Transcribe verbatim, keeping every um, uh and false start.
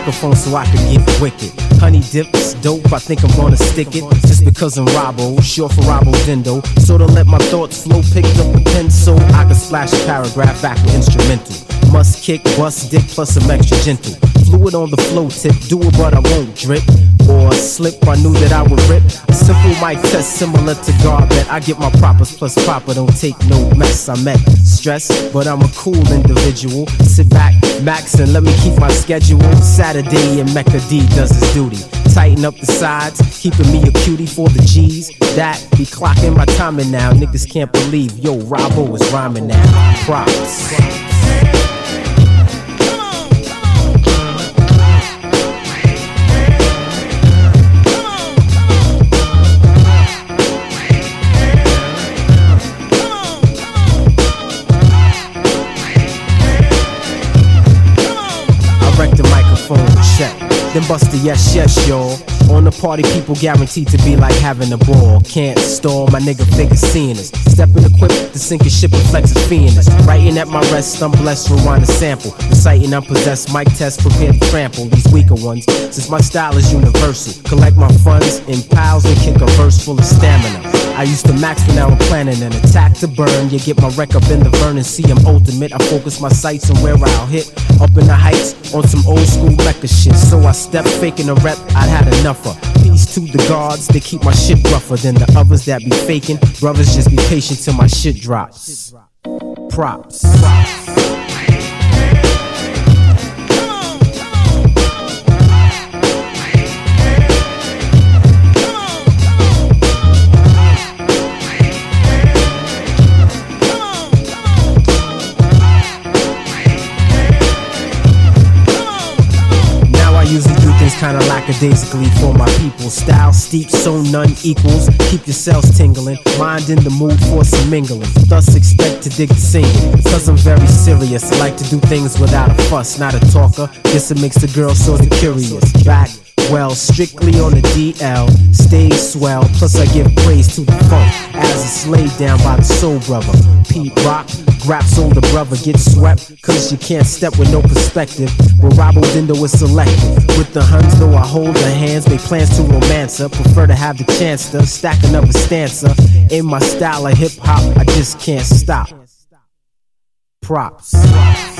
microphone so I could get wicked. Honey dips, dope, I think I'm gonna stick it. Just because I'm Robbo, short for Robbo Dindo. Sorta let my thoughts flow, picked up a pencil. I could splash a paragraph back with instrumental. Must kick, bust dick, plus some extra gentle. Fluid on the flow tip, do it but I won't drip or slip, I knew that I would rip. A simple mic test similar to Garbet. I get my propers plus proper, don't take no mess. I met stress, but I'm a cool individual. Sit back, max, and let me keep my schedule. Saturday and Mecca D does his duty. Tighten up the sides, keeping me a cutie for the G's. That be clocking my timing now. Niggas can't believe, yo, Robbo is rhyming now. Props. Check. Then bust the yes, yes, y'all. On the party, people guaranteed to be like having a ball. Can't stall, my nigga figure seeing us. Stepping equipped to sink his ship and flex his fiendness. Writing at my rest, I'm blessed, rewind a sample. Reciting unpossessed, mic test, prepared to trample these weaker ones. Since my style is universal, collect my funds in piles and kick a verse full of stamina. I used to max, but now I'm planning an attack to burn. You get my wreck up in the Vernon, see I'm ultimate. I focus my sights on where I'll hit. Up in the heights, on some old school Mecca shit. So I stepped faking a rep, I'd had enough of. Peace to the guards, they keep my shit rougher than the others that be faking. Brothers, just be patient till my shit drops. Props. Kinda lackadaisically for my people. Style steep, so none equals. Keep yourselves tingling, mind in the mood for some mingling. Thus expect to dig the singing. Cause I'm very serious, I like to do things without a fuss. Not a talker, guess it makes the girl sorta curious. Back, well, strictly on the D L. Stay swell, plus I give praise to the funk as it's laid down by the soul brother Pete Rock. Rap's older brother gets swept, cause you can't step with no perspective. But Robbo Dindo is selective. With the Huns, though I hold their hands, make plans to romance her. Prefer to have the chance to stack another stanza. In my style of hip hop, I just can't stop. Props.